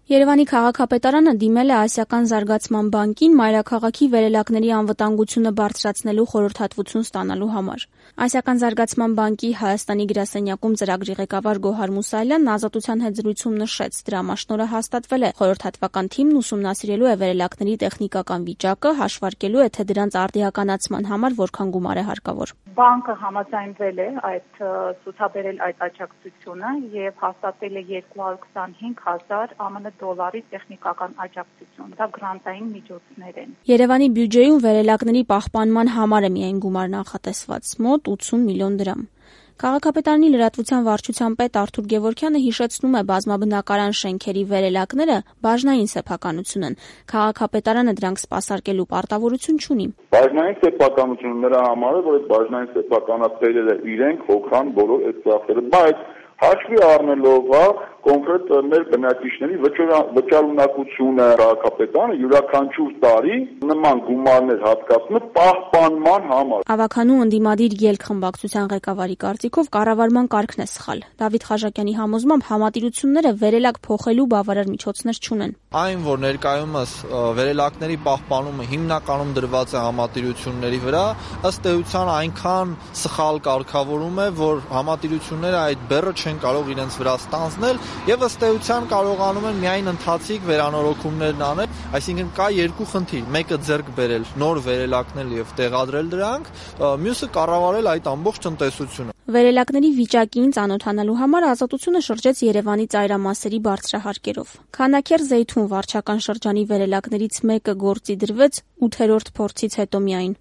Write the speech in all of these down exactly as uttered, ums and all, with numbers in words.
Երևանի քաղաքապետարանը դիմել է Ասիական զարգացման բանկին մայրաքաղաքի վերելակների անվտանգությունը բարձրացնելու խորհրդատվություն ստանալու համար։ Ասիական զարգացման բանկի Հայաստանի գրասենյակում ծրագրի ղեկավար Գոհար Մուսայելյանն Ազատության հետ զրույցում նշեց, դրամաշնորհը հաստատվել է, խորհրդատվական թիմն ուսումնասիրելու է վերելակների տեխնիկական վիճակը, հաշվարկելու է, թե դրանց արդիականացման համար որքան գումար է հարկավոր։ Բանկը համաձայնվել է այդ ցուցաբերել այդ աջակցությունը եւ հաստատել է երկու հարյուր քսանհինգ հազար ԱՄՆ դոլարի տեխնիկական աջակցություն, դա գրանտային միջոցներ են։ Երևանի բյուջեում վերելակների պահպանման համար է միայն գումար նախատեսված՝ մոտ ութսուն միլիոն դրամ։ Քաղաքապետարանի լրատվության վարչության պետ Արթուր Գևորգյանը հիշեցնում է բազմաբնակարան շենքերի վերելակները բաժնային սեփականություն են։ Քաղաքապետարանը դրանք սպասարկելու պարտավորություն չունի։ Բաժնային սեփականությունը նրա համար է, որ այդ բաժնային սեփականատերերը իրենք հոգան բոլոր այդ ծախսերը, բայց հաշվի առնելով կոնկրետ մեր բնակիչների վճարունակությունը քաղաքապետարանը յուրաքանչյուր տարի նման գումարներ հատկացնում է պահպանման համար։ Ավագանու ընդդիմադիր ելք խմբակցության ղեկավարի կարծիքով կառավարման կարգն է սխալ։ Դավիթ Խաչակյանի համոզմամբ համատիրությունները վերելակ փոխելու բավարար միջոցներ չունեն։ Այն, որ ներկայումս վերելակների պահպանումը հիմնականում դրված է համատիրությունների վրա, ըստ էության այնքան սխալ կարգավորում է, որ համատիրությունները այդ բեռը չեն կարող իրենց վրա ստանձնել եւ ըստ էության կարողանում են միայն ընթացիկ վերանորոգումներն անել, այսինքն կա երկու խնդիր, մեկը ձեռք բերել, նոր վերելակնել եւ տեղադրել դրանք, մյուսը կառավարել այդ ամբողջ տնտեսությունը։ Վերելակների վիճակին ծանոթանալու համար Ազատությունը շրջեց Երևանի ծայրամասերի բարձրահարկերով։ Քանաքեռ-Զեյթուն վարչական շրջանի վերելակներից մեկը գործի դրվեց ութերորդ փորձից հետո միայն։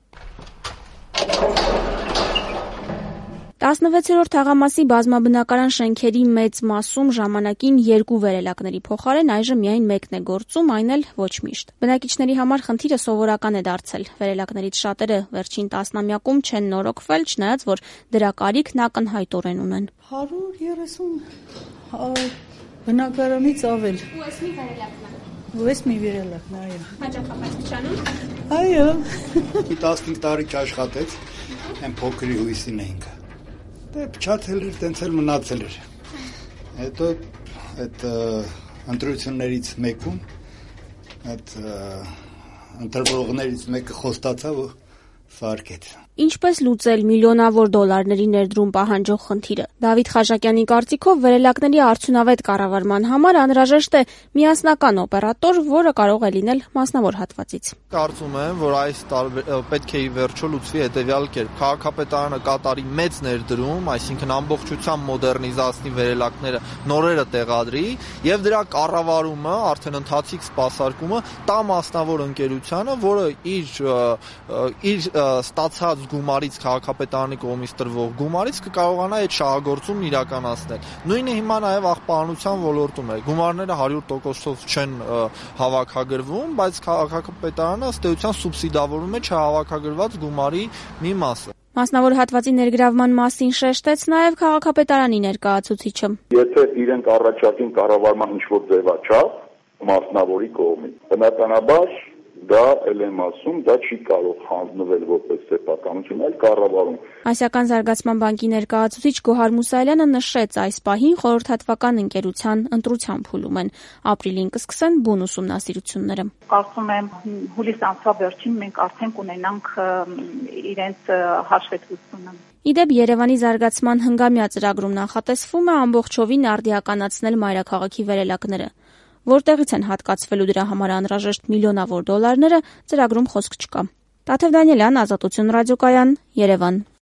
տասնվեցերորդ թաղամասի բազմաբնակարան շենքերի մեծ մասում ժամանակին երկու վերելակների փոխարեն այժմ միայն մեկն է գործում, այն էլ ոչ միշտ։ Բնակիչների համար խնդիրը սովորական է դարձել։ Վերելակներից շատերը վերջին տասնամյակում չեն նորոգվել, չնայած որ դրա կարիքն ակնհայտորեն ունեն։ հարյուր երեսուն բնակարանից ավել։ Ու էս մի վերելակն է։ Ու էս մի վերելակն է, այո։ Հաճախապես քչանում։ Այո։ տասնհինգ տարի չաշխատեց, այն փոքրի հույսին էինք։ Դե փչացել էր, տենց էլ մնացել էր։ Հետո այդ ընտրություններից մեկում այդ ընտրողներից մեկը խոստացավ ու սարքեց։ Ինչպես լուծել միլիոնավոր դոլարների ներդրում պահանջող խնդիրը։ Դավիթ Խաչակյանի կարծիքով վերելակների արդյունավետ կառավարման համար անհրաժեշտ է միասնական օպերատոր, որը կարող է լինել մասնավոր հատվածից։ Կարծում եմ, որ այս պետք է ի վերջո լուծվի հետևյալ կերպ. քաղաքապետարանը կատարի մեծ ներդրում, այսինքն ամբողջությամբ մոդեռնիզացնի վերելակները, նորերը տեղադրի եւ դրա կառավարումը, արդեն ընթացիկ սպասարկումը տա մասնավոր ընկերությանը, որը իր իր ստացած գումարից քաղաքապետարանի կողմից տրվող գումարից կկարողանա այդ շահագործումն իրականացնել։ Նույնը հիմա նաև աղբանության ոլորտում է։ Գումարները հարյուր տոկոսով չեն հավաքագրվում, բայց քաղաքապետարանը ըստ էության սուբսիդավորում է չհավաքագրված գումարի մի մասը։ Մասնավոր հատվածի ներգրավման մասին շեշտեց նաև քաղաքապետարանի ներկայացուցիչը։ Եթե իրենք առաջարկին կառավարման ինչ-որ ձևաչափ մասնավորի կողմից, բնականաբար դա էլ եմ ասում, դա չի կարող հանձնվել որպես սեփականություն, այլ կառավարում։ Ասիական զարգացման բանկի ներկայացուցիչ Գոհար Մուսայելյանը նշեց, այս պահին խորհրդատվական ընկերության ընտրության փուլում են։ Ապրիլին կսկսեն բուն ուսումնասիրությունները։ Կարծում եմ հուլիս ամսվա վերջին մենք արդեն կունենանք իրենց հաշվետվությունը։ Իդեպ Երևանի զարգացման հնգամյա ծրագրում նախատեսվում է ամբողջովին արդիականացնել մայրաքաղաքի վերելակները։ Որտեղից են հատկացվելու դրա համար անհրաժեշտ միլիոնավոր դոլարները, ծրագրում խոսք չկա։ Տաթև Դանիելյան, Ազատություն ռադիոկայան, Երևան։